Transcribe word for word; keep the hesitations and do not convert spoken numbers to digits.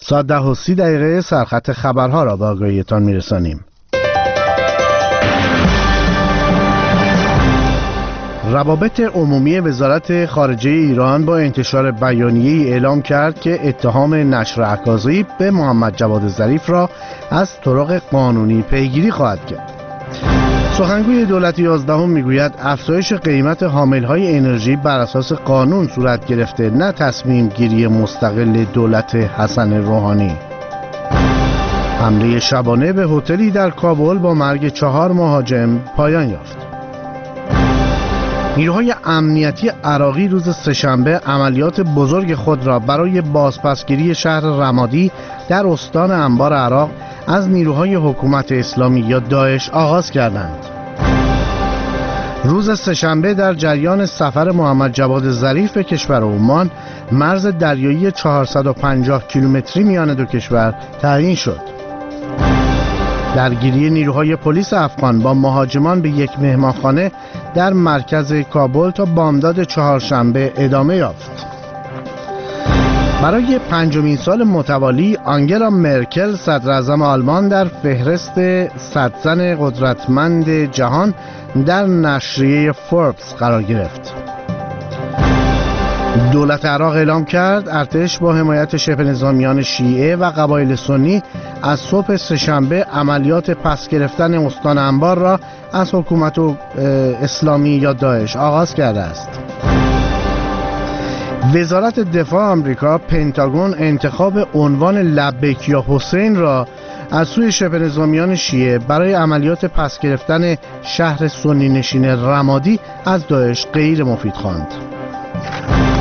ساعت ده و سی دقیقه سرخط خبرها را به آگاهیتان میرسانیم. روابط عمومی وزارت خارجه ایران با انتشار بیانیه‌ای اعلام کرد که اتهام نشر اکاذیب به محمد جواد ظریف را از طرق قانونی پیگیری خواهد کرد. سخنگوی دولت یازدهم میگوید افزایش قیمت حاملهای انرژی بر اساس قانون صورت گرفته، نه تصمیم گیری مستقل دولت حسن روحانی. حمله شبانه به هتلی در کابل با مرگ چهار مهاجم پایان یافت. نیروهای امنیتی عراقی روز سه‌شنبه عملیات بزرگ خود را برای بازپسگیری شهر رمادی در استان انبار عراق از نیروهای حکومت اسلامی یا داعش آغاز کردند. روز سه‌شنبه در جریان سفر محمد جواد ظریف به کشور عمان، مرز دریایی چهارصد و پنجاه کیلومتری میان دو کشور تعیین شد. درگیری نیروهای پلیس افغان با مهاجمان به یک مهمانخانه در مرکز کابل تا بامداد چهارشنبه ادامه یافت. برای پنجمین سال متوالی آنگلا مرکل صدراعظم آلمان در فهرست صد زن قدرتمند جهان در نشریه فوربس قرار گرفت. دولت عراق اعلام کرد ارتش با حمایت شبه نظامیان شیعه و قبایل سنی از صبح سه‌شنبه عملیات پس گرفتن استان انبار را از حکومت اسلامی یا داعش آغاز کرده است. وزارت دفاع آمریکا پنتاگون انتخاب عنوان لبیک یا حسین را از سوی شبه نظامیان شیعه برای عملیات پس گرفتن شهر سنی نشین رمادی از داعش غیر مفید خواند.